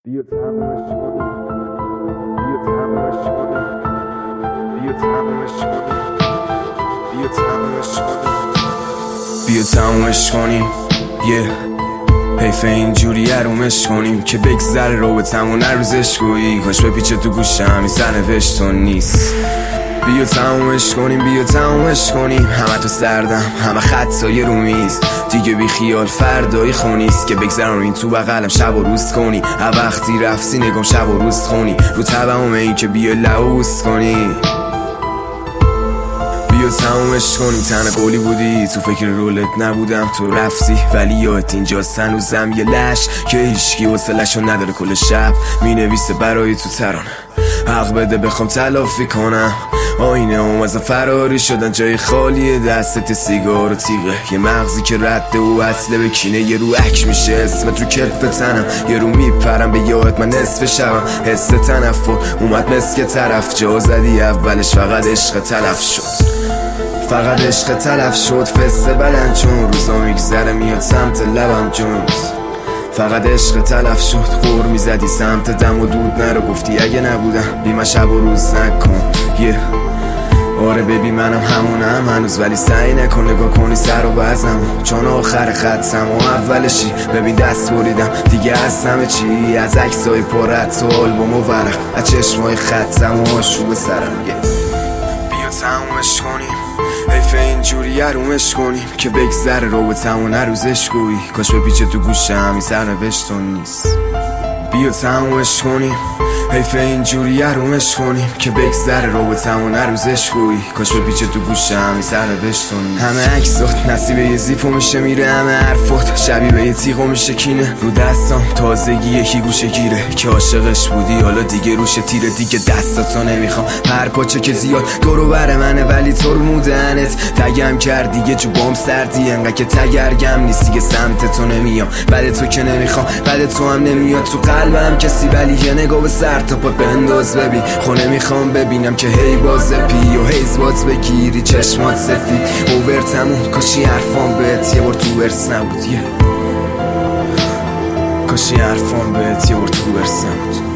بیا تمومش کنیم، بیا تمومش کنیم، بیا تمومش کنیم، بیا تمومش کنیم، بیا تمومش کنیم. حیف اینجوری ارومش کنیم که بگذره رابطمون نروزش گویی. کاش بپیچه تو گوشم این سرنوشتون نیست. بیا تمومش کنیم، بیا تمومش کنیم. همه تو سردم، همه خطای رو میز. دیگه بی خیال فردایی خونیست که بگذرونین تو بغلم شب و روز کنی. هر وقتی رفتی نگم شب و روز خونی رو تبعم این که بیا لعوز کنی. بیا تمومش کنی. تنها قولی بودی تو فکر رولت نبودم، تو رفتی ولی یادت اینجاست هنوزم یه لش که هیچکی حوصله‌شو نداره. کل شب مینویسه برای تو ترانه، حق بده بخوام تلافی کنم. آینه هم از فراری شدن، جای خالیه دستت سیگار و تیغه. یه مغزی که رده و اصله به کینه. یه رو اک میشه اسمت رو کتف تنم، یه رو میپرم به یاد من نصف شبم. حس تنفر اومد مسک طرف، جا زدی اولش فقط عشق تلف شد، فقط عشق تلف شد. فسته بلند چون روزا میگذره میاد سمت لبم جونز. فقط عشق تلف شد. غور میزدی سمت دم و دود نرو، گفتی اگه نبودم بی من شب و روز نکن. آره ببین منم همونم هنوز، ولی سعی نکن نگاه کنی سر و وزنم، چون آخر خطم و اولشی. ببین دست بریدم دیگه از همه چی، از عکسای پرت و آلبوم و ورق، از چشمای خطم و آشوب سرم. بیا تمومش کنیم، حیف اینجوری ارومش کنیم که بگذره رابطمون نروزش گویی. کاش بپیچه تو گوشم این سرنوشتون نیست. بیا تمومش کنیم، حیف اینجوری ارومش کنیم که بگذره رابطمون نروزش گویی. کاش بپیچه تو گوشم این سرنوشتون نیست. همه عکسات نصیب یه زیپو میشه میره، همه حرفات شبیه به یه تیغو میشه کینه. رو دستام تازگی یکی گوشه گیره که عاشقش بودی حالا دیگه روش تیره. دیگه دستاتو نمیخوام، هر پاچه که زیاد دورو بر منه ولی تو رو مودنت تگم کرد دیگه. جو بام سردی انقدر که تگرگم نیست دیگه، سمت تو نمیام. بعد تو که نمیخوام، بعد تو هم نمیاد تو قلبم کسی، ولی یه نگاه به سر تا پات بنداز ببین. خونه میخوام ببینم که هی باز پی و هیز باز بگیری چشمات سفید اوور تموم. کاشی حرفان بهت یه بار تو ورس نبود، کاشی حرفان بهت یه بار تو ورس نبود.